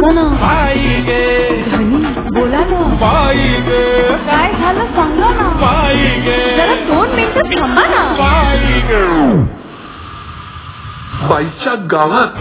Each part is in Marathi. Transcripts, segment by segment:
ऐका ना बाई गे धनी बोला ना बाई गे काय झालं सांगा ना बाई गे जरा 2 मिनिटं थांबा ना बाई गे बाईच्या गावात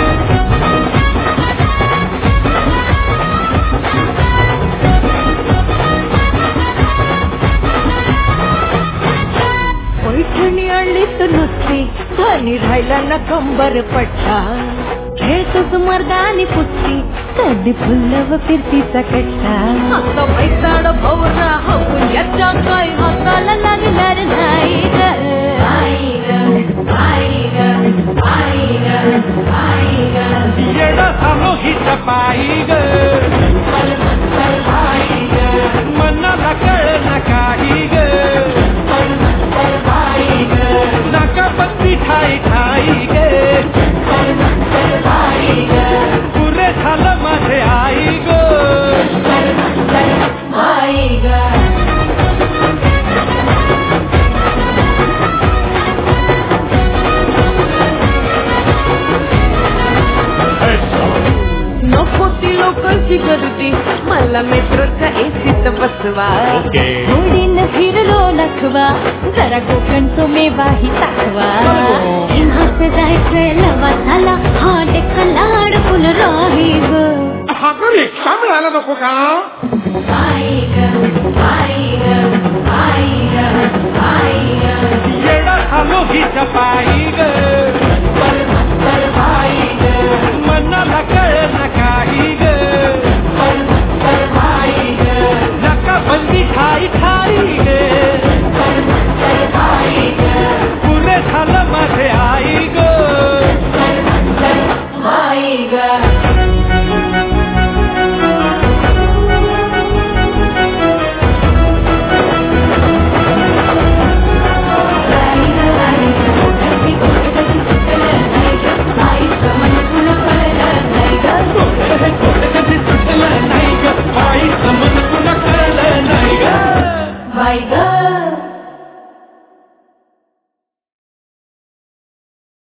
पैठणी आणली तर नुसती धनी राहिला ना कंबर पट्टा खेळतोच मर्दानी पुसती कधी फुलव फिरतीचा कट्टा आता पैसाड भवरा हवून याच्या काय हाताला लागणार नाही ग येडा सानो हिच पायी ग मनाला कळलं काही ग नाका पत्ती ठाई ठाई ग पुरे झालं माझे आई ग नको ती लोकांची गर्दी मला मेट्रोच्या एसीत बसवा होडीनं फिरलो नखवा जरा कोकणचं मेवाही टाकवा सिंहाचं जायचंय लवा झाला हा डेक्कनला अडकून राही ग हा रिक्षा मिळाला नको का